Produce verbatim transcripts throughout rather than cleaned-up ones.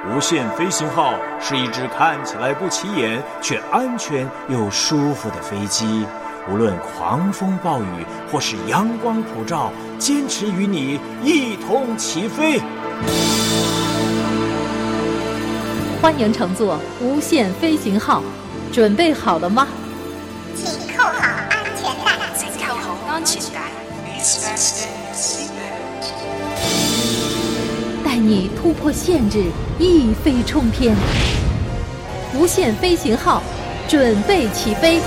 无限飞行号是一只看起来不起眼却安全又舒服的飞机，无论狂风暴雨或是阳光普照，坚持与你一同起飞。 欢迎乘坐无限飞行号，准备好了吗？ 请扣好安全带。 请扣好安全带。 带你突破限制，一飞冲天。无限飞行号，准备起飞。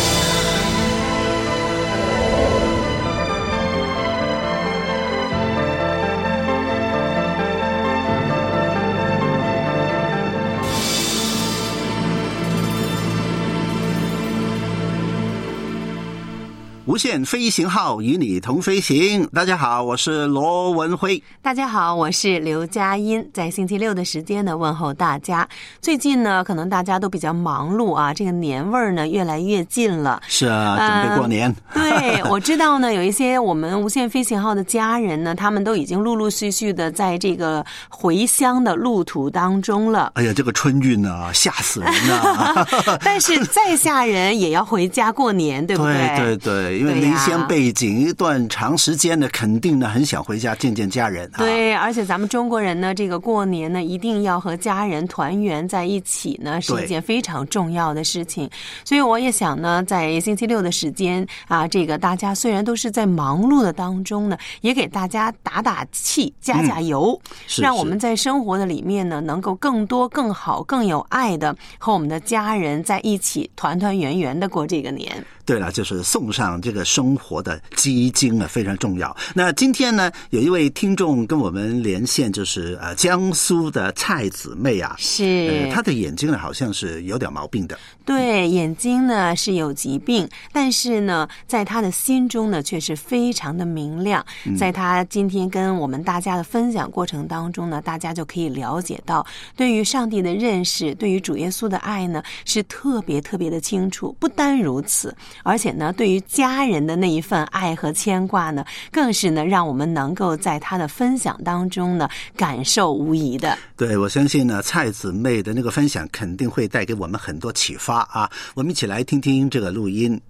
无限飞行号与你同飞行。大家好，我是罗文辉。 大家好，我是刘佳音。在星期六的时间呢，问候大家。最近呢，可能大家都比较忙碌啊，这个年味儿呢越来越近了。 是啊，准备过年。 呃、对，我知道呢，有一些我们无限飞行号的家人呢，他们都已经陆陆续续的在这个回乡的路途当中了。 哎呀，这个春运啊，吓死人啊！ 但是再吓人也要回家过年，对不对？ 对对对。因为离乡背井一段长时间呢，肯定呢很想回家见见家人。 对，而且咱们中国人呢，这个过年呢，一定要和家人团圆在一起呢，是一件非常重要的事情。所以我也想呢，在星期六的时间啊，这个大家虽然都是在忙碌的当中呢，也给大家打打气、加加油，嗯、是是让我们在生活的里面呢，能够更多、更好、更有爱的和我们的家人在一起，团团圆圆的过这个年。 对了，就是送上这个生活的基金啊，非常重要。那今天呢，有一位听众跟我们连线，就是呃江苏的蔡姊妹啊， 是， 呃，她的眼睛呢好像是有点毛病的。 对，眼睛呢是有疾病，但是呢，在她的心中呢却是非常的明亮。嗯、在她今天跟我们大家的分享过程当中呢，大家就可以了解到，对于上帝的认识，对于主耶稣的爱呢，是特别特别的清楚。不单如此，而且呢，对于家人的那一份爱和牵挂呢，更是呢，让我们能够在他的分享当中呢，感受无疑的。 对，我相信呢，蔡姊妹的那个分享肯定会带给我们很多启发啊！我们一起来听听这个录音。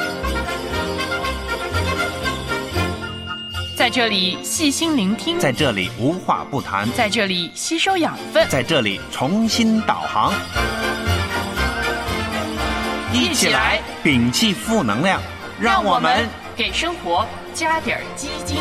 在这里细心聆听， 在这里无话不谈， 在这里吸收养分， 在这里重新导航。一起来摒弃负能量， 让我们给生活加点基金。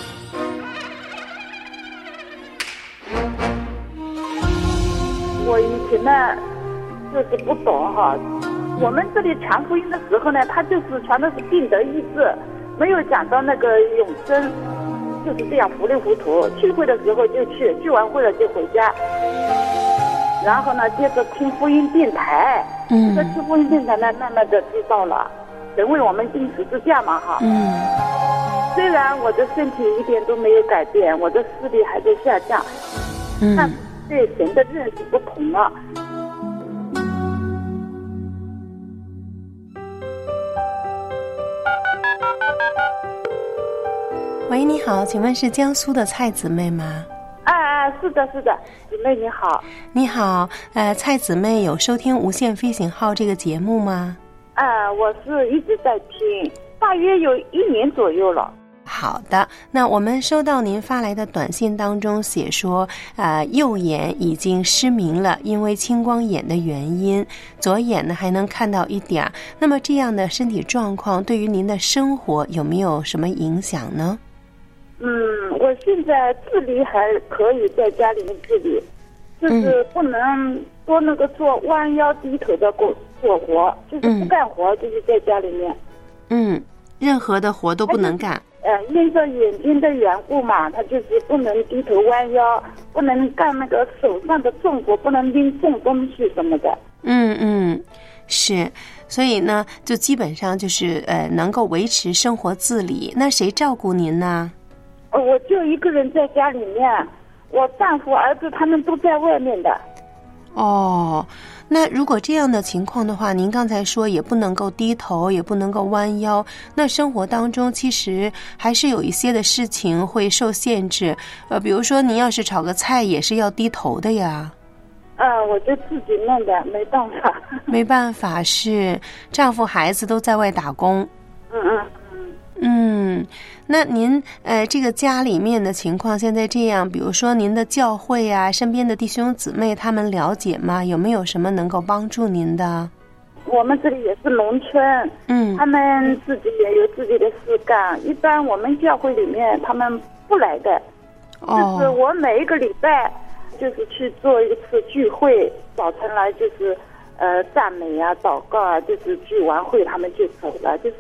我以前呢就是不懂哈，我们这里传福音的时候呢，他就是传的是病得医治，没有讲到那个永生，就是这样糊里糊涂。聚会的时候就去，聚完会了就回家。然后呢，接着听福音电台，嗯，这个听福音电台呢，慢慢的知道了，神为我们钉十字架嘛，哈，嗯。虽然我的身体一点都没有改变，我的视力还在下降，嗯，但对神的认识不同了。 喂，你好，请问是江苏的蔡姊妹吗？ 啊啊，是的，是的，姊妹你好。 你好，呃，蔡姊妹有收听《无限飞行号》这个节目吗？ 啊，我是一直在听，大约有一年左右了。 好的，那我们收到您发来的短信当中写说，呃，右眼已经失明了，因为青光眼的原因，左眼呢还能看到一点。那么这样的身体状况对于您的生活有没有什么影响呢？ 嗯，我现在自理还可以，在家里面自理，就是不能多那个做弯腰低头的做做活，就是不干活，嗯、就是在家里面。 嗯，任何的活都不能干。 呃，因着眼睛的缘故嘛，他就是不能低头弯腰，不能干那个手上的重活，不能拎重东西什么的。 嗯嗯，是，所以呢，就基本上就是呃，能够维持生活自理。那谁照顾您呢？ 呃，我就一个人在家里面，我丈夫、儿子他们都在外面的。 哦，那如果这样的情况的话，您刚才说也不能够低头，也不能够弯腰，那生活当中其实还是有一些的事情会受限制。呃，比如说您要是炒个菜也是要低头的呀。 嗯，我就自己弄的，没办法。 没办法，是丈夫孩子都在外打工。 嗯嗯嗯。 嗯，那您呃，这个家里面的情况现在这样，比如说您的教会啊，身边的弟兄姊妹他们了解吗？有没有什么能够帮助您的？ 我们这里也是农村， 嗯， 他们自己也有自己的事干。一般我们教会里面他们不来的， 哦， 就是我每一个礼拜就是去做一次聚会，早晨来就是呃赞美啊、祷告啊，就是聚完会他们就走了，就是。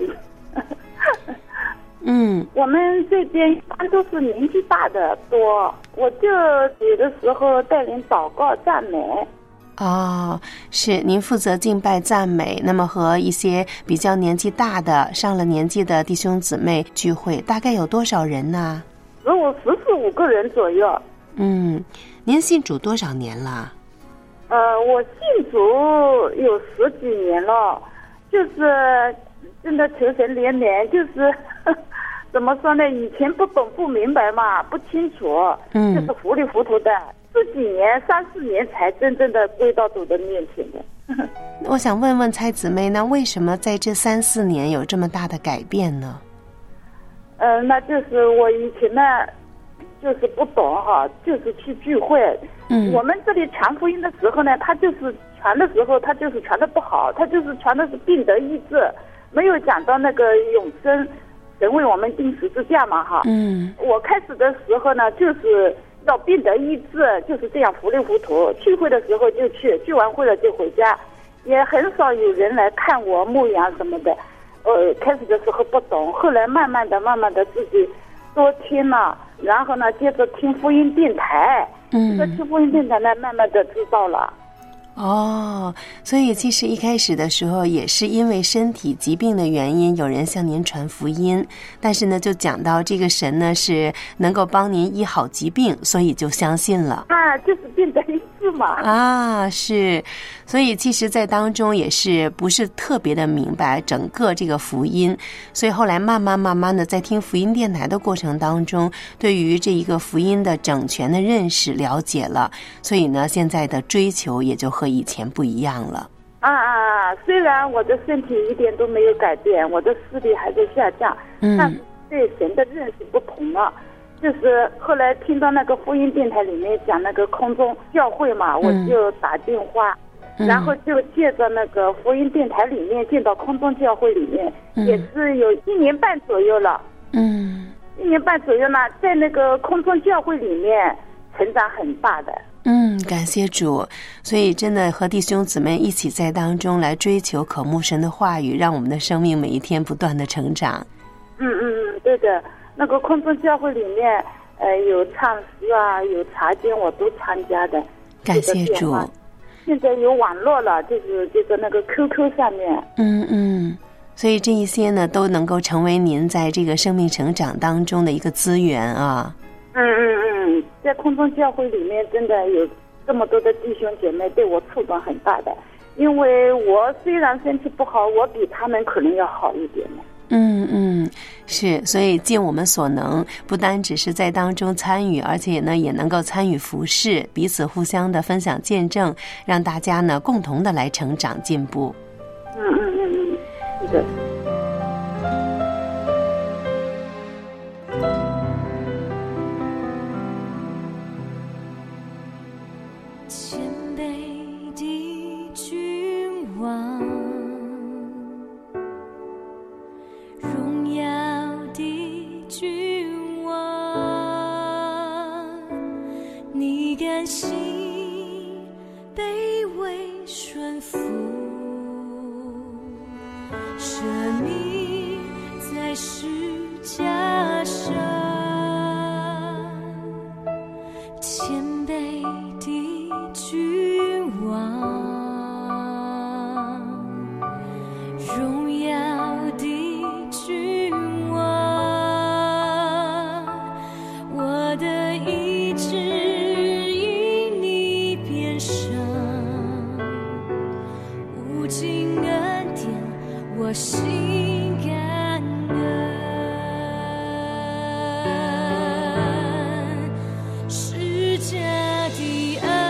嗯， 我们这边一般都是年纪大的多，我就有的时候带领祷告赞美。 哦，是您负责敬拜赞美，那么和一些比较年纪大的、上了年纪的弟兄姊妹聚会，大概有多少人呢？ 十五、十四五个人左右。 嗯，您信主多少年了？ 呃，我信主有十几年了，就是真的求神怜悯，就是怎么说呢？以前不懂不明白嘛，不清楚， 嗯， 就是糊里糊涂的。这几年三四年才真正的归到主的面前的。 我想问问蔡姊妹，那为什么在这三四年有这么大的改变呢？ 呃，那就是我以前呢，就是不懂哈，就是去聚会。 嗯， 我们这里传福音的时候呢，他就是传的时候，他就是传的不好，他就是传的是病得医治，没有讲到那个永生，神为我们钉十字架嘛哈。 嗯， 我开始的时候呢，就是要病得医治，就是这样糊里糊涂。聚会的时候就去，聚完会了就回家，也很少有人来看我牧养什么的。呃，开始的时候不懂，后来慢慢的、慢慢的自己多听了，然后呢，接着听福音电台， 嗯， 这听福音电台呢，慢慢的知道了。 哦，所以其实一开始的时候也是因为身体疾病的原因，有人向您传福音，但是呢，就讲到这个神呢是能够帮您医好疾病，所以就相信了。 啊，就是病得医治嘛。 啊，是，所以其实在当中也是不是特别的明白整个这个福音，所以后来慢慢慢慢的在听福音电台的过程当中，对于这一个福音的整全的认识了解了，所以呢，现在的追求也就和以前不一样了。 啊啊啊！虽然我的身体一点都没有改变，我的视力还在下降， 嗯， 但是对神的认识不同了。就是后来听到那个福音电台里面讲那个空中教会嘛， 嗯、 我就打电话， 嗯、 然后就借着那个福音电台里面进到空中教会里面， 嗯、 也是有一年半左右了。 嗯， 一年半左右呢，在那个空中教会里面成长很大的。 嗯，感谢主，所以真的和弟兄姊妹一起在当中来追求渴慕神的话语，让我们的生命每一天不断的成长。 嗯嗯嗯，对的。那个空中教会里面，呃，有唱诗啊，有茶经，我都参加的。 感谢主。 现在有网络了，就是就在那个 Q Q 上面。 嗯嗯，所以这一些呢，都能够成为您在这个生命成长当中的一个资源啊。 嗯嗯嗯，在空中教会里面，真的有这么多的弟兄姐妹对我触动很大的。因为我虽然身体不好，我比他们可能要好一点呢。 嗯嗯，是，所以尽我们所能，不单只是在当中参与，而且呢也能够参与服事，彼此互相的分享见证，让大家呢共同的来成长进步。 嗯嗯嗯嗯，是的。 谦卑的君王，荣耀的君王，你甘心卑微顺服，舍命在十架上，谦卑的君王，荣耀的君王，我的意志因你变伤，无尽恩典我心感恩，施加的爱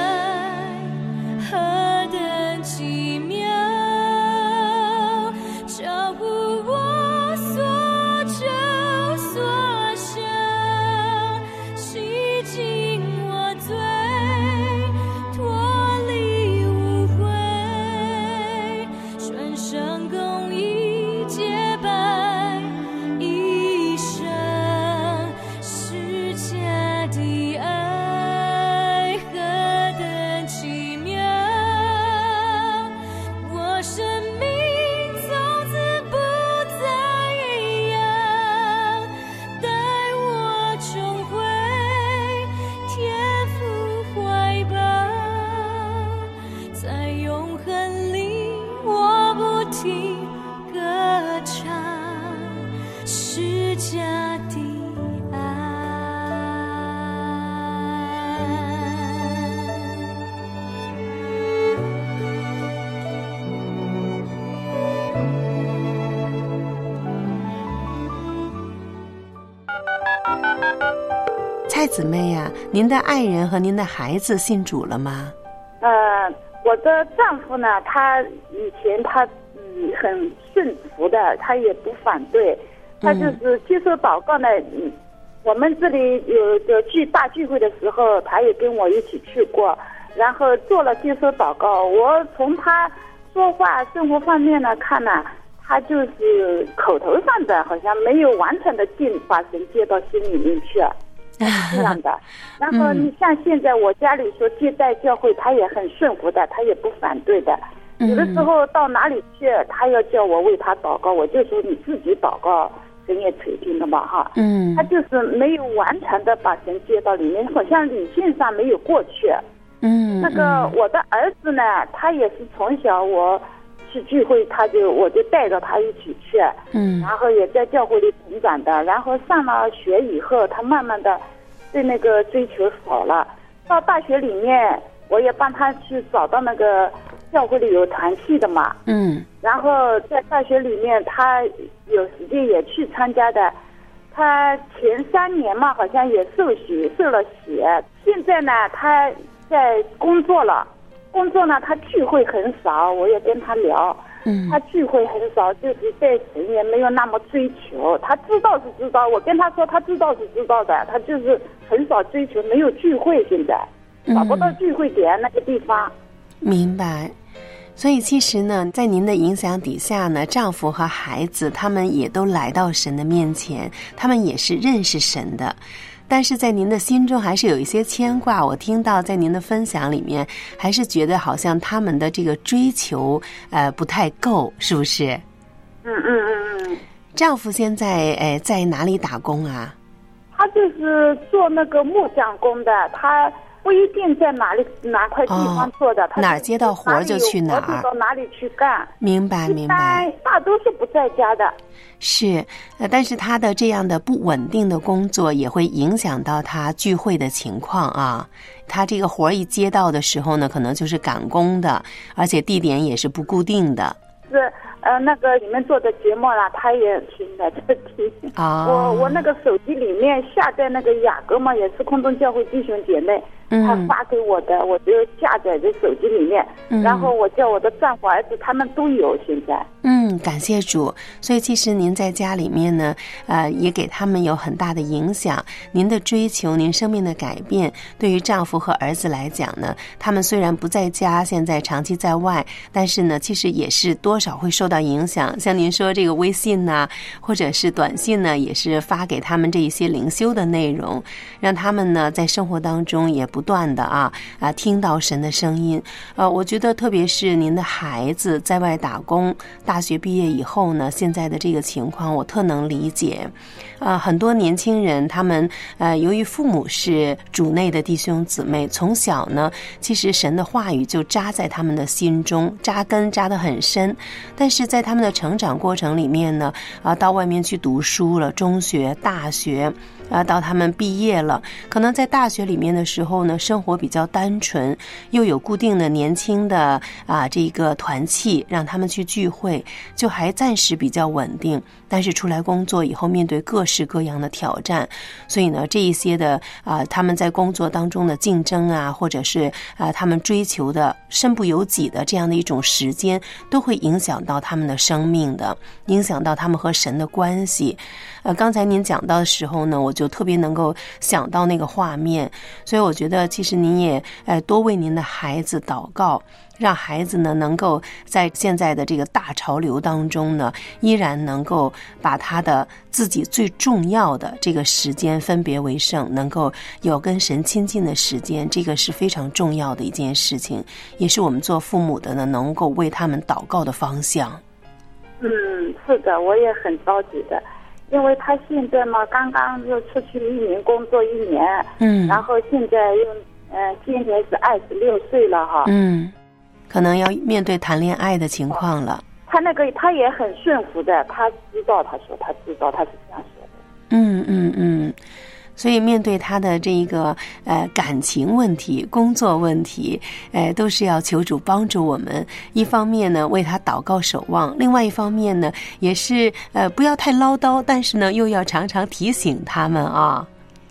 蔡姊妹呀、啊，您的爱人和您的孩子信主了吗？ 呃，我的丈夫呢，他以前他嗯很顺服的，他也不反对，他就是接受祷告呢。嗯，我们这里有个聚大聚会的时候，他也跟我一起去过，然后做了接受祷告。我从他说话、生活方面呢看呢，他就是口头上的，好像没有完全的进把神接到心里面去。这样的，然后你像现在我家里说接待教会，他也很顺服的，他也不反对的。有的时候到哪里去，他要叫我为他祷告，我就说你自己祷告，神也垂听的嘛哈。嗯，他就是没有完全的把神接到里面，好像理性上没有过去。嗯，那个我的儿子呢，他也是从小我去聚会，他就我就带着他一起去，嗯，然后也在教会里成长的。然后上了学以后，他慢慢的对那个追求少了。到大学里面，我也帮他去找到那个教会里有团契的嘛，嗯，然后在大学里面，他有时间也去参加的。他前三年嘛，好像也受洗受了洗，现在呢，他在工作了。工作呢，他聚会很少，我也跟他聊，嗯，他聚会很少，就是对神也没有那么追求。他知道是知道，我跟他说他知道是知道的，他就是很少追求，没有聚会，现在找不到聚会点那个地方。 明白。所以其实呢，在您的影响底下呢，丈夫和孩子他们也都来到神的面前，他们也是认识神的。但是在您的心中还是有一些牵挂，我听到在您的分享里面，还是觉得好像他们的这个追求呃不太够，是不是？ 嗯嗯嗯嗯。 丈夫现在呃在哪里打工啊？ 他就是做那个木匠工的，他不一定在哪里哪块地方做的， 哦、 他哪儿接到活就去哪儿， 到哪里去干。 明白明白。 大多数不在家的。 是，呃，但是他的这样的不稳定的工作也会影响到他聚会的情况啊。他这个活一接到的时候呢，可能就是赶工的，而且地点也是不固定的。 是，呃，那个你们做的节目啦，他也听的，这听。啊、哦。我我那个手机里面下载那个雅歌嘛，也是空中教会弟兄姐妹。他发给我的，我就下载在手机里面，嗯、然后我叫我的丈夫儿子他们都有现在。 嗯，感谢主。所以其实您在家里面呢，呃，也给他们有很大的影响。您的追求，您生命的改变，对于丈夫和儿子来讲呢，他们虽然不在家，现在长期在外，但是呢，其实也是多少会受到影响。像您说这个微信呐、啊，或者是短信呢，也是发给他们这一些灵修的内容，让他们呢在生活当中也不。不断的啊啊听到神的声音，呃，我觉得特别是您的孩子在外打工，大学毕业以后呢，现在的这个情况我特能理解。呃，很多年轻人他们呃，由于父母是主内的弟兄姊妹，从小呢，其实神的话语就扎在他们的心中，扎根扎得很深。但是在他们的成长过程里面呢，啊、呃，到外面去读书了，中学、大学。啊，到他们毕业了，可能在大学里面的时候呢，生活比较单纯，又有固定的年轻的啊这个团契，让他们去聚会，就还暂时比较稳定。但是出来工作以后，面对各式各样的挑战，所以呢，这一些的啊，他们在工作当中的竞争啊，或者是啊他们追求的身不由己的这样的一种时间，都会影响到他们的生命的，影响到他们和神的关系。呃，刚才您讲到的时候呢，我就特别能够想到那个画面，所以我觉得其实您也呃多为您的孩子祷告，让孩子呢能够在现在的这个大潮流当中呢，依然能够把他的自己最重要的这个时间分别为圣，能够有跟神亲近的时间，这个是非常重要的一件事情，也是我们做父母的呢能够为他们祷告的方向。 嗯，是的，我也很着急的。因为他现在嘛，刚刚就出去一年工作一年，嗯，然后现在又，呃，今年是二十六岁了哈， 嗯，可能要面对谈恋爱的情况了。 他那个他也很顺服的，他知道，他说他知道，他是这样说的。 嗯嗯嗯。所以面对他的这个呃感情问题、工作问题，呃，都是要求主帮助我们。一方面呢，为他祷告守望；另外一方面呢，也是呃不要太唠叨，但是呢，又要常常提醒他们啊。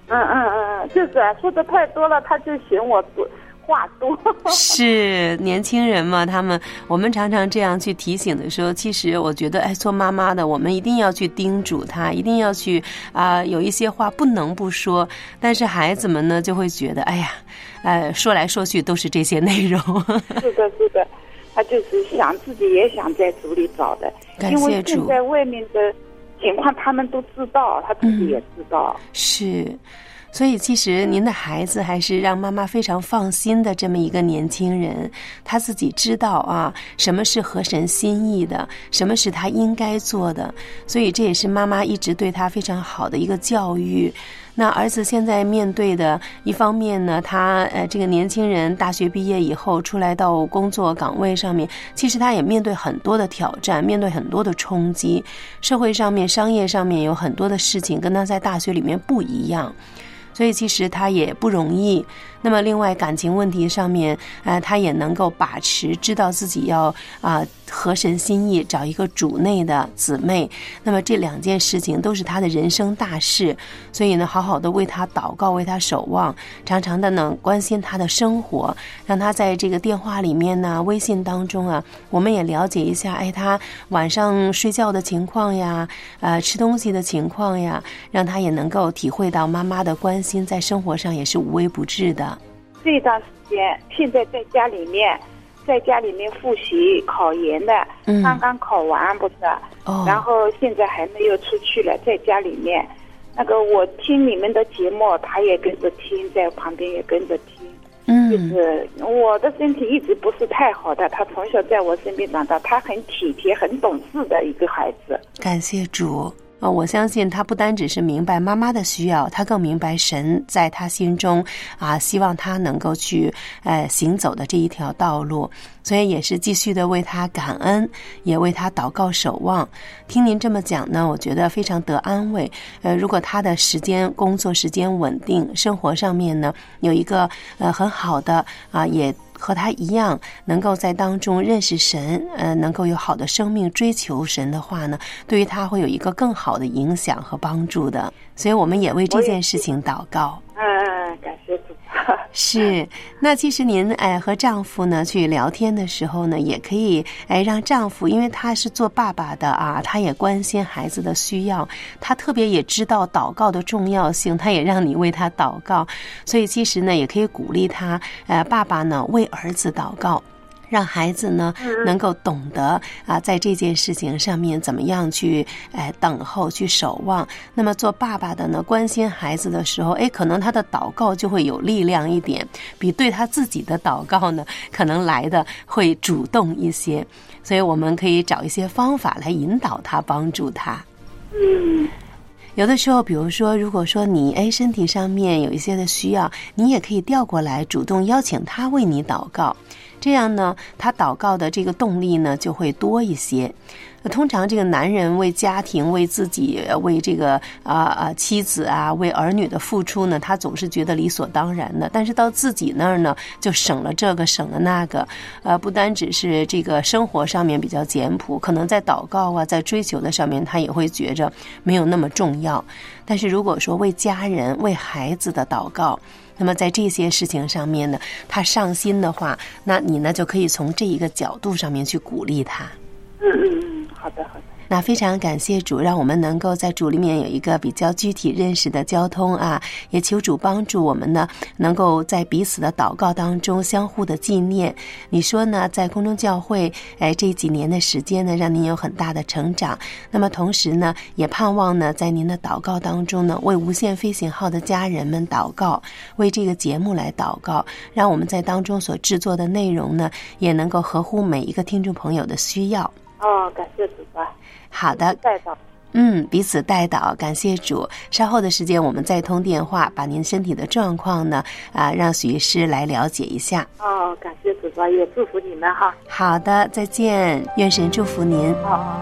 嗯嗯嗯，就是啊，说的太多了，他就嫌我多话多。 是年轻人嘛，他们我们常常这样去提醒的时候，其实我觉得，哎，做妈妈的我们一定要去叮嘱他，一定要去啊、呃，有一些话不能不说。但是孩子们呢，就会觉得，哎呀，呃，说来说去都是这些内容。 是的，是的，他就是想自己也想在主里找的， 感谢主。 因为现在外面的情况他们都知道，他自己也知道。 嗯、是。所以其实您的孩子还是让妈妈非常放心的这么一个年轻人，他自己知道啊什么是合神心意的，什么是他应该做的，所以这也是妈妈一直对他非常好的一个教育。那儿子现在面对的一方面呢，他呃这个年轻人大学毕业以后出来到工作岗位上面，其实他也面对很多的挑战，面对很多的冲击，社会上面商业上面有很多的事情跟他在大学里面不一样，所以其实他也不容易。那么另外感情问题上面，呃，他也能够把持，知道自己要啊、呃、合神心意，找一个主内的姊妹。那么这两件事情都是他的人生大事，所以呢，好好的为他祷告，为他守望，常常的呢关心他的生活，让他在这个电话里面呢、微信当中啊，我们也了解一下，哎，他晚上睡觉的情况呀，呃，吃东西的情况呀，让他也能够体会到妈妈的关心，在生活上也是无微不至的。 这一段时间，现在在家里面，在家里面复习考研的，嗯、刚刚考完不是，哦、然后现在还没有出去了，在家里面。那个我听你们的节目，他也跟着听，在旁边也跟着听。嗯，就是我的身体一直不是太好的，他从小在我身边长大，他很体贴、很懂事的一个孩子。 感谢主。呃，我相信他不单只是明白妈妈的需要，他更明白神在他心中啊，希望他能够去呃行走的这一条道路，所以也是继续的为他感恩，也为他祷告守望。听您这么讲呢，我觉得非常得安慰。呃，如果他的时间工作时间稳定，生活上面呢有一个呃很好的啊、呃、也。和他一样能够在当中认识神，呃，能够有好的生命追求神的话呢，对于他会有一个更好的影响和帮助的。所以我们也为这件事情祷告。 嗯，感谢主。 是，那其实您哎和丈夫呢去聊天的时候呢，也可以哎让丈夫，因为他是做爸爸的啊，他也关心孩子的需要，他特别也知道祷告的重要性，他也让你为他祷告，所以其实呢也可以鼓励他，呃，爸爸呢为儿子祷告。让孩子呢能够懂得啊，在这件事情上面怎么样去哎等候、去守望。那么做爸爸的呢，关心孩子的时候，哎，可能他的祷告就会有力量一点，比对他自己的祷告呢，可能来的会主动一些。所以我们可以找一些方法来引导他，帮助他。 嗯。 有的时候，比如说，如果说你哎身体上面有一些的需要，你也可以调过来，主动邀请他为你祷告。这样呢，他祷告的这个动力呢就会多一些。通常这个男人为家庭、为自己、为这个啊啊、呃、妻子啊、为儿女的付出呢，他总是觉得理所当然的。但是到自己那儿呢，就省了这个，省了那个。呃，不单只是这个生活上面比较简朴，可能在祷告啊、在追求的上面，他也会觉着没有那么重要。但是如果说为家人、为孩子的祷告，那么在这些事情上面呢，他上心的话，那你呢就可以从这一个角度上面去鼓励他。 嗯嗯嗯，好的好的。 那非常感谢主，让我们能够在主里面有一个比较具体认识的交通啊，也求主帮助我们呢，能够在彼此的祷告当中相互的纪念。你说呢，在空中教会，哎，这几年的时间呢，让您有很大的成长。那么同时呢，也盼望呢，在您的祷告当中呢，为无限飞行号的家人们祷告，为这个节目来祷告，让我们在当中所制作的内容呢，也能够合乎每一个听众朋友的需要。 哦，感谢主吧。 好的， 带祷， 嗯，彼此带祷，感谢主。稍后的时间我们再通电话，把您身体的状况呢，啊，让许医师来了解一下。 哦，感谢主吧，也祝福你们哈。 好的，再见，愿神祝福您。 好。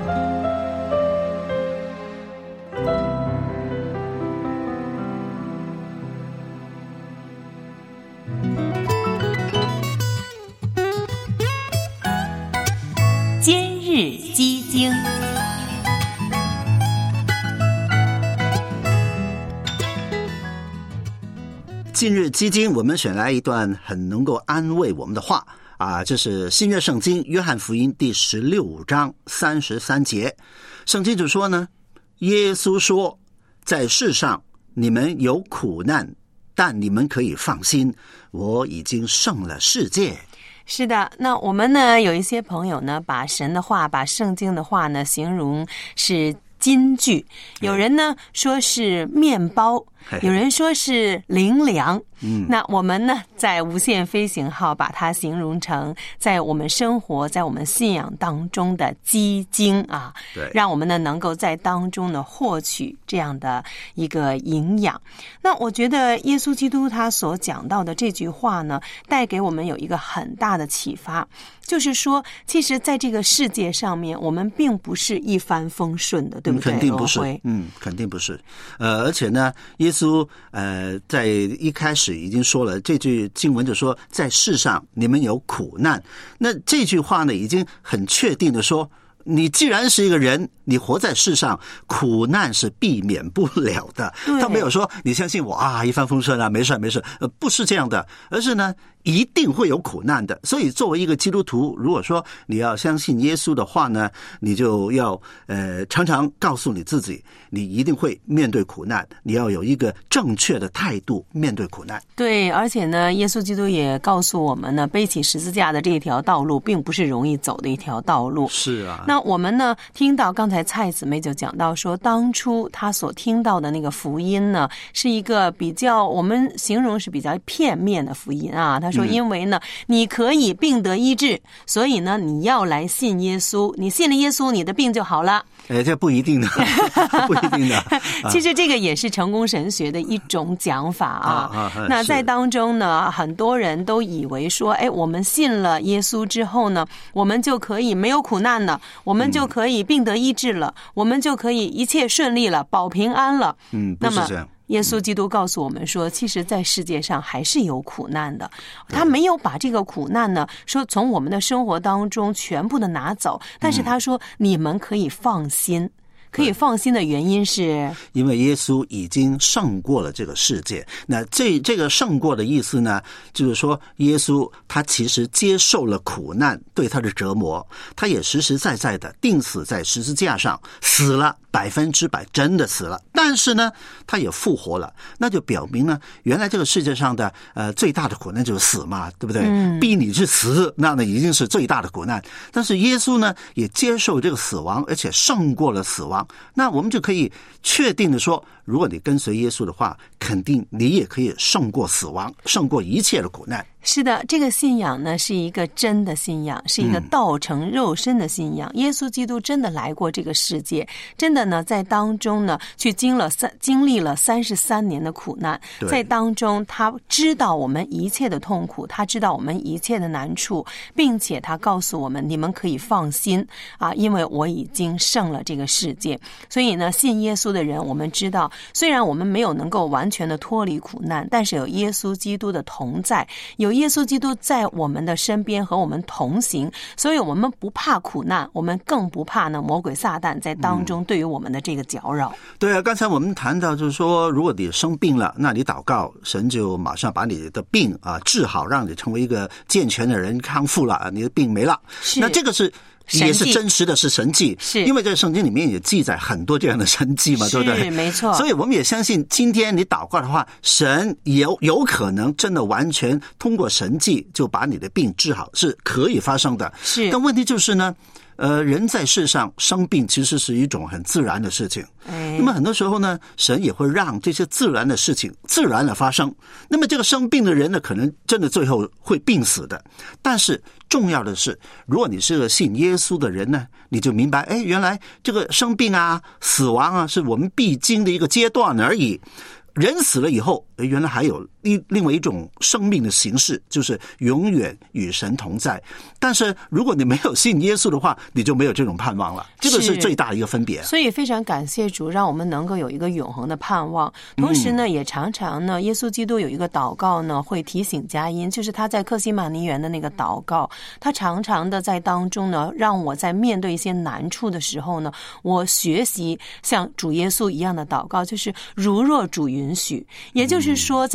今日基经。 今日基金我们选来一段很能够安慰我们的话啊，这是新约圣经约翰福音第十六章三十三节。圣经就说呢，耶稣说，在世上你们有苦难，但你们可以放心，我已经胜了世界。 是的，那我们呢有一些朋友呢把神的话把圣经的话呢形容是金句，有人呢说是面包，有人说是灵粮。嗯，那我们呢在无限飞行号把它形容成在我们生活在我们信仰当中的基金啊，对，让我们呢能够在当中呢获取这样的一个营养。那我觉得耶稣基督他所讲到的这句话呢带给我们有一个很大的启发，就是说其实在这个世界上面我们并不是一帆风顺的，对不对？ 肯定不是，嗯，肯定不是。呃，而且呢耶稣呃在一开始已经说了，这句经文就说在世上你们有苦难。那这句话呢已经很确定的说，你既然是一个人，你活在世上，苦难是避免不了的。他没有说你相信我啊，一帆风顺啊，没事没事，呃，不是这样的，而是呢一定会有苦难的。所以作为一个基督徒，如果说你要相信耶稣的话呢，你就要呃常常告诉你自己，你一定会面对苦难，你要有一个正确的态度面对苦难。 对，而且呢耶稣基督也告诉我们呢，背起十字架的这一条道路并不是容易走的一条道路。 是啊， 那我们呢听到刚才蔡姊妹就讲到说，当初他所听到的那个福音呢是一个比较我们形容是比较片面的福音啊。他说因为呢、嗯、你可以病得医治，所以呢你要来信耶稣，你信了耶稣你的病就好了。 哎，这不一定的不一定的其实这个也是成功神学的一种讲法啊。啊啊那在当中呢很多人都以为说，哎，我们信了耶稣之后呢我们就可以没有苦难了，我们就可以病得医治了、嗯、我们就可以一切顺利了，保平安了。 嗯，不是这样。 耶稣基督告诉我们说，其实在世界上还是有苦难的，他没有把这个苦难呢说从我们的生活当中全部的拿走，但是他说你们可以放心。可以放心的原因是因为耶稣已经胜过了这个世界。那这这个胜过的意思呢，就是说耶稣他其实接受了苦难对他的折磨，他也实实在在的钉死在十字架上，死了，百分之百真的死了，但是呢他也复活了。那就表明呢，原来这个世界上的呃最大的苦难就是死嘛，对不对？嗯、逼你去死，那呢已经是最大的苦难。但是耶稣呢也接受这个死亡，而且胜过了死亡。那我们就可以确定的说，如果你跟随耶稣的话，肯定你也可以胜过死亡，胜过一切的苦难。 是的，这个信仰呢是一个真的信仰，是一个道成肉身的信仰、嗯、耶稣基督真的来过这个世界，真的呢在当中呢去经了三经历了三十三年的苦难，在当中他知道我们一切的痛苦，他知道我们一切的难处，并且他告诉我们，你们可以放心啊，因为我已经胜了这个世界。所以呢信耶稣的人，我们知道虽然我们没有能够完全的脱离苦难，但是有耶稣基督的同在，有耶稣基督在我们的身边和我们同行，所以我们不怕苦难，我们更不怕呢魔鬼撒旦在当中对于我们的这个搅扰、嗯、 对啊，刚才我们谈到就是说，如果你生病了，那你祷告，神就马上把你的病啊治好，让你成为一个健全的人，康复了，你的病没了。那这个是也是真实的，是神迹，是因为这个圣经里面也记载很多这样的神迹嘛，对不对？ 是，没错。 所以我们也相信，今天你祷告的话，神有有可能真的完全通过神迹就把你的病治好，是可以发生的。是，但问题就是呢，呃，人在世上生病其实是一种很自然的事情。哎，那么很多时候呢，神也会让这些自然的事情自然的发生。那么这个生病的人呢，可能真的最后会病死的。但是重要的是，如果你是个信耶稣的人呢，你就明白，哎，原来这个生病啊、死亡啊，是我们必经的一个阶段而已。人死了以后，原来还有另另外一种生命的形式，就是永远与神同在。但是如果你没有信耶稣的话，你就没有这种盼望了，这个是最大的一个分别。 所以非常感谢主，让我们能够有一个永恒的盼望。同时呢、嗯、也常常呢耶稣基督有一个祷告呢会提醒佳音，就是他在客西马尼园的那个祷告，他常常的在当中呢让我在面对一些难处的时候呢，我学习像主耶稣一样的祷告，就是如若主允许。也就是说在当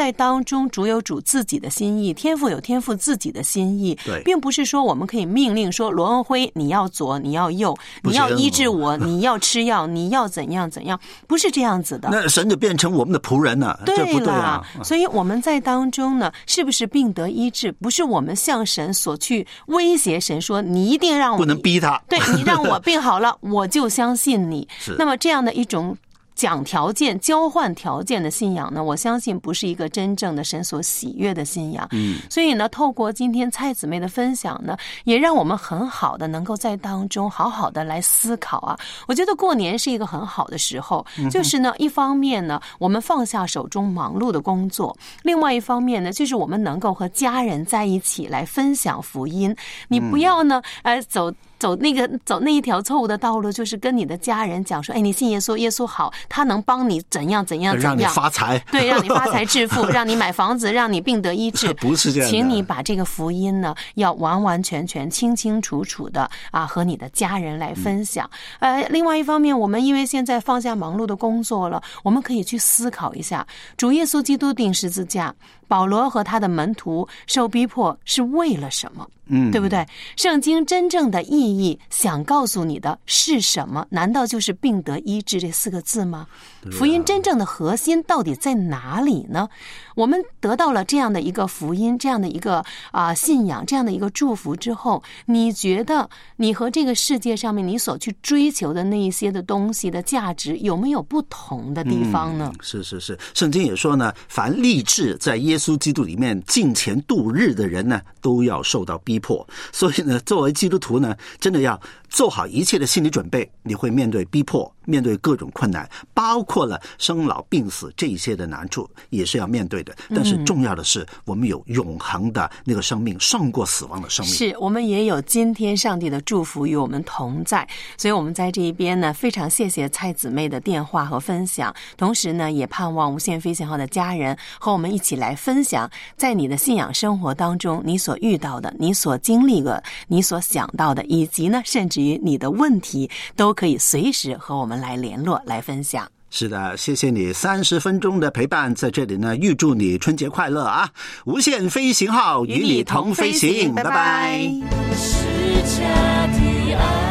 当中主有主自己的心意，天父有天父自己的心意， 对， 并不是说我们可以命令说罗恩辉你要左你要右，你要医治我，你要吃药，你要怎样怎样，不是这样子的。 那神就变成我们的仆人了， 对这不对啊。 所以我们在当中呢，是不是病得医治，不是我们向神所去威胁神说你一定让我， 不能逼他， 对，你让我病好了我就相信你。那么这样的一种讲条件交换条件的信仰呢，我相信不是一个真正的神所喜悦的信仰。嗯，所以呢，透过今天蔡姊妹的分享呢，也让我们很好的能够在当中好好的来思考啊。我觉得过年是一个很好的时候，就是呢，一方面呢，我们放下手中忙碌的工作，另外一方面呢，就是我们能够和家人在一起来分享福音。你不要呢，呃，走。走那个走那一条错误的道路，就是跟你的家人讲说，哎，你信耶稣，耶稣好，他能帮你怎样怎样怎样， 让你发财， 对，让你发财致富，让你买房子，让你病得医治， 不是这样的。 请你把这个福音呢，要完完全全、清清楚楚的啊，和你的家人来分享。嗯、呃，另外一方面，我们因为现在放下忙碌的工作了，我们可以去思考一下，主耶稣基督钉十字架，保罗和他的门徒受逼迫是为了什么？嗯，对不对？圣经真正的意义想告诉你的是什么？难道就是病得医治这四个字吗？福音真正的核心到底在哪里呢？我们得到了这样的一个福音，这样的一个啊、呃、信仰，这样的一个祝福之后，你觉得你和这个世界上面你所去追求的那一些的东西的价值有没有不同的地方呢？ 嗯、是是是，圣经也说呢，凡立志在耶稣基督里面敬虔度日的人呢，都要受到逼迫。所以呢，作为基督徒呢，真的要做好一切的心理准备，你会面对逼迫，面对各种困难，包括了生老病死这一些的难处，也是要面对的。但是重要的是，我们有永恒的那个生命，胜过死亡的生命。 是，我们也有今天上帝的祝福与我们同在。所以我们在这一边呢，非常谢谢蔡姊妹的电话和分享，同时呢，也盼望无限飞行号的家人和我们一起来分享，在你的信仰生活当中，你所遇到的，你所经历的，你所想到的，以及呢，甚至于你的问题，都可以随时和我们来联络来分享。 是的，谢谢你三十分钟的陪伴，在这里呢，预祝你春节快乐啊！无限飞行号与你同飞行，拜拜。 是家的爱